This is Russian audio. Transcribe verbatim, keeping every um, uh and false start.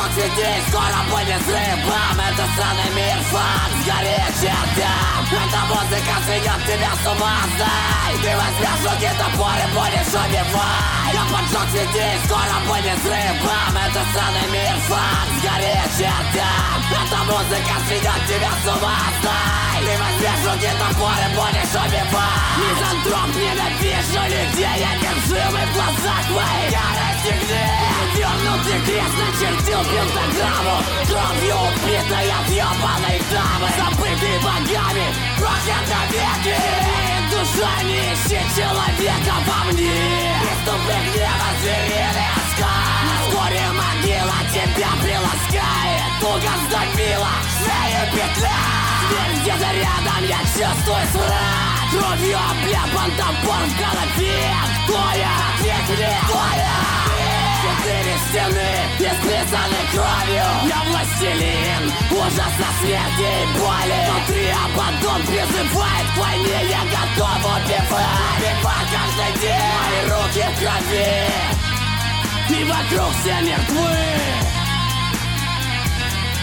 поджог сетей, скоро будет взрыв. Бам, это странный мир, фан, сгори к чертям. Эта музыка сведет тебя с ума, знай. Ты возьмешь в руки топор и будешь убивать. Я поджог сетей, скоро будет взрыв. Бам, это странный мир, фан, сгори к чертям. Эта музыка сведет тебя с ума, знай. Ты возьмешь в руки топор и будешь убивать. Мизантроп, ненавижу людей, одержимый в глазах моих. Ярости гнев, вернутый крест начертил пентаграмму. Кровью убитой отъебанной дамы, забытый богами, проклят навеки. Душа не ищет человека во мне. Преступный гнева, звериный оскал. Вскоре могила тебя приласкает. Туго сдавила шею петля. Теперь где-то рядом я чувствую смрад. Кровью обляпан топор в голове. Кто я? Ответь мне, кто я? Четыре стены, исписаны кровью. Я властелин, ужаса, смерти и боли. Внутри Абаддон призывает к войне. Я готов убивать, убивать каждый день. Мои руки в крови, и вокруг все мертвы.